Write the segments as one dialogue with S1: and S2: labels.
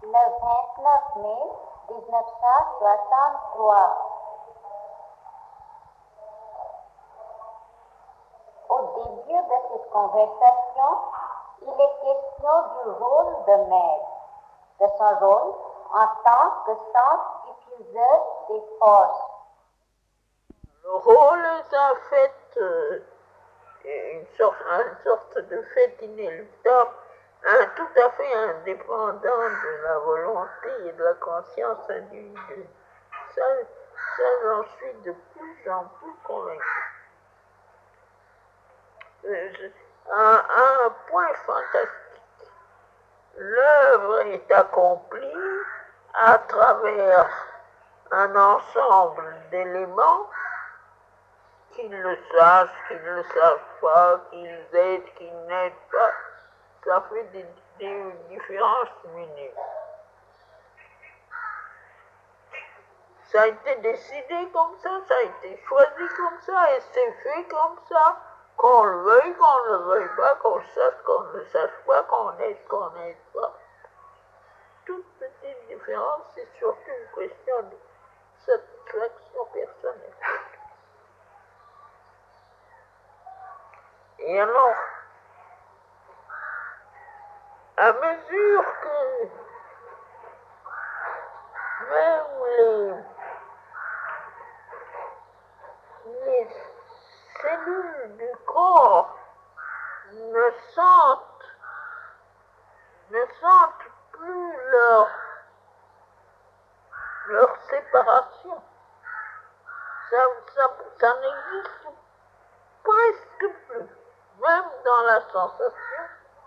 S1: le 29 mai 1963. Au début de cette conversation, il est question du rôle de Meg, de son rôle en tant que centre diffuseur des forces.
S2: Le rôle est en fait une sorte de fait inéluctable, tout à fait indépendant de la volonté et de la conscience individuelle. Ça, j'en suis de plus en plus convaincu. Un point fantastique. L'œuvre est accomplie à travers un ensemble d'éléments, qu'ils le sachent, qu'ils ne le savent pas, qu'ils aident, qu'ils n'aident pas. Ça fait des différences minimes. Ça a été décidé comme ça a été choisi comme ça, et c'est fait comme ça, qu'on le veuille, qu'on ne le veuille pas, qu'on le sache, qu'on ne le sache pas, qu'on n'aide pas. Toute petite différence, c'est surtout une question de satisfaction personnelle. Et alors, à mesure que même les cellules du corps ne sentent plus leur séparation. Ça n'existe presque plus. Même dans la sensation,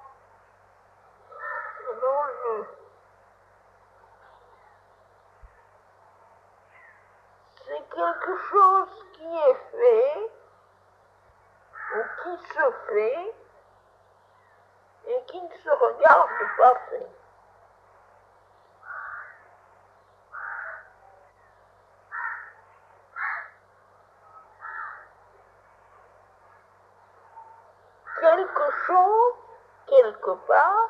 S2: c'est quelque chose qui est fait ou qui se fait et qui ne se regarde pas faire. Quelque chose, quelque part,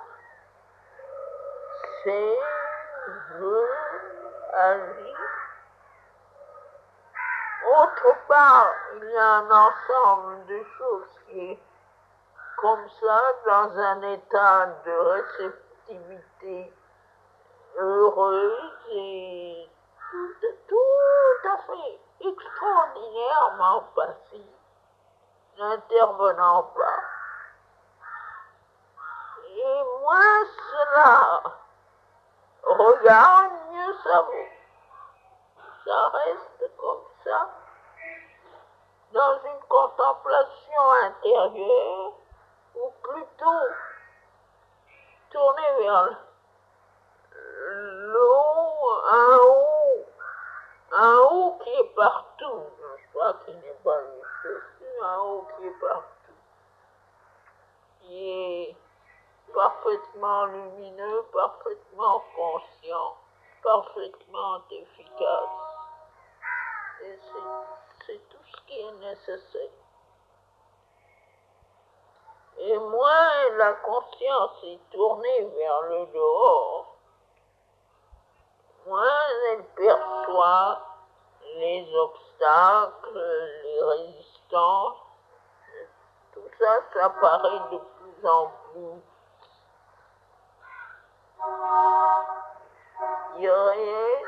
S2: c'est, veut, agit. Autre part, il y a un ensemble de choses qui est comme ça, dans un état de réceptivité heureuse et tout à fait extraordinairement passif, n'intervenant pas. Et moins cela regarde, mieux ça vaut. Ça reste comme ça, dans une contemplation intérieure, ou plutôt tourné vers le haut, un haut qui est partout, je crois qu'il n'est pas juste, un haut qui est partout, qui est parfaitement lumineux, parfaitement conscient, parfaitement efficace. Et c'est tout ce qui est nécessaire. Et moins la conscience est tournée vers le dehors, moins elle perçoit les obstacles, les résistances. Tout ça, ça paraît de plus en plus irréel,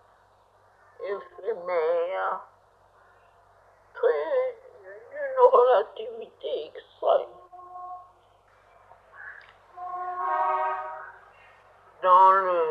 S2: éphémère, d'une relativité extrême. Dans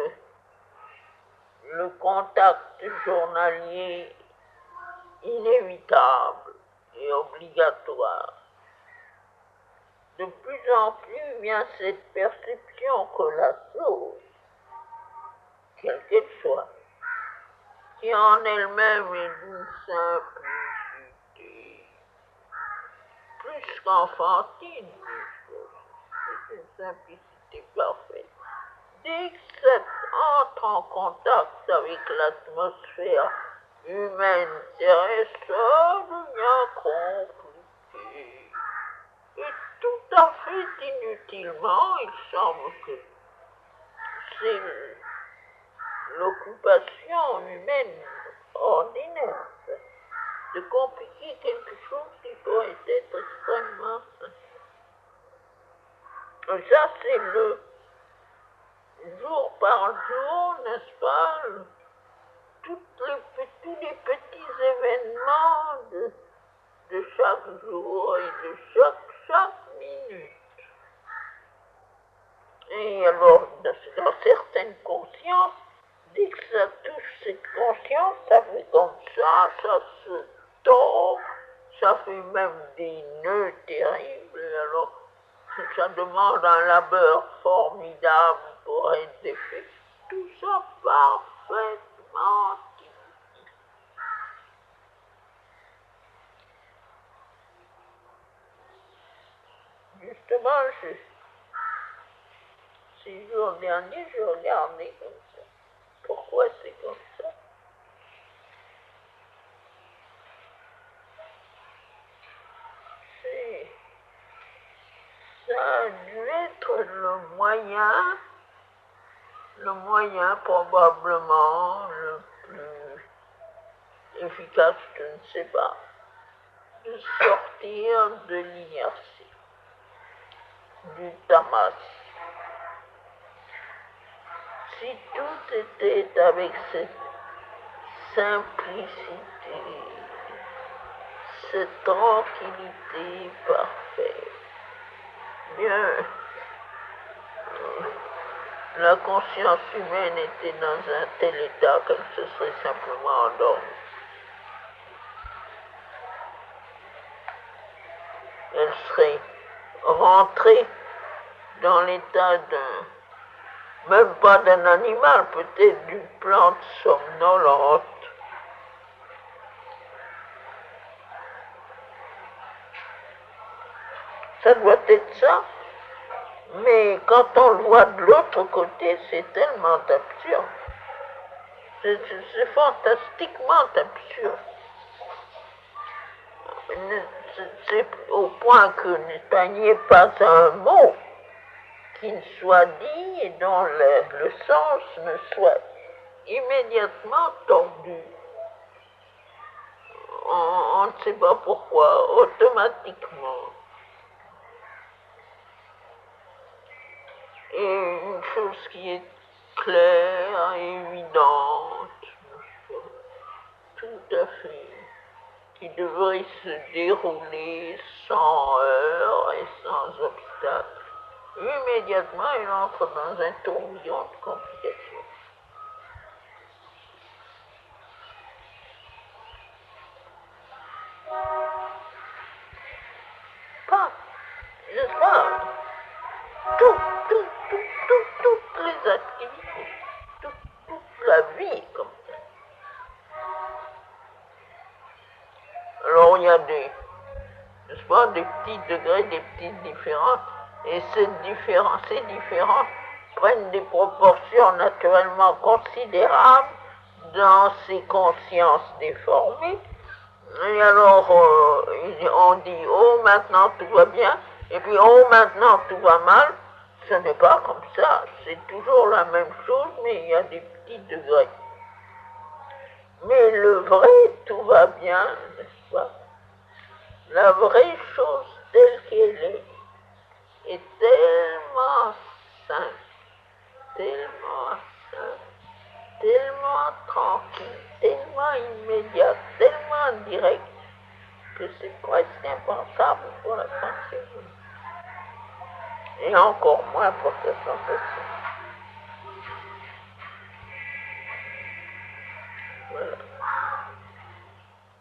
S2: le contact journalier inévitable et obligatoire, de plus en plus vient cette perception que la chose, quelle qu'elle soit, qui en elle-même est d'une simplicité, plus qu'enfantine, c'est une simplicité parfaite. Dès que ça entre en contact avec l'atmosphère humaine terrestre, ça devient compliqué. Et tout à fait inutilement, il semble que c'est l'occupation humaine ordinaire, de compliquer quelque chose qui pourrait être extrêmement simple. Et ça, c'est le jour par jour, n'est-ce pas, tous les petits événements de chaque jour et de chaque minute. Et alors, dans certaines consciences, dès que ça touche cette conscience, ça fait comme ça se tord, ça fait même des nœuds terribles. Et alors, ça demande un labeur formidable pour être défait. Tout ça parfaitement difficile. Justement, ces jours derniers, je regardais comme ça. Pourquoi c'est comme ça? Ça a dû être le moyen probablement le plus efficace, je ne sais pas, de sortir de l'inertie, du tamas. Si tout était avec cette simplicité, cette tranquillité parfaite, bien, la conscience humaine était dans un tel état qu'elle se serait simplement endormie. Elle serait rentrée dans l'état même pas d'un animal, peut-être d'une plante somnolente. Ça doit être ça. Mais quand on le voit de l'autre côté, c'est tellement absurde. C'est fantastiquement absurde. C'est au point que il n'y ait pas un mot qui ne soit dit et dont le sens ne soit immédiatement tordu. On ne sait pas pourquoi, automatiquement. Et une chose qui est claire et évidente, tout à fait, qui devrait se dérouler sans heurts et sans obstacles. Immédiatement, il entre dans un tourbillon de complications. Pas, n'est-ce pas? Toutes les activités, toute la vie comme ça. Alors il y a n'est-ce pas, des petits degrés, des petites différences, et ces différences prennent des proportions naturellement considérables dans ces consciences déformées. Et alors on dit oh maintenant tout va bien, et puis oh maintenant tout va mal. Ce n'est pas comme ça, c'est toujours la même chose, mais il y a des petits degrés. Mais le vrai tout va bien, n'est-ce pas? La vraie chose telle qu'elle est tellement simple, tellement tranquille, tellement immédiate, tellement directe, que c'est presque impensable pour la pensée humaine. Et encore moins pour sa sensation. Voilà.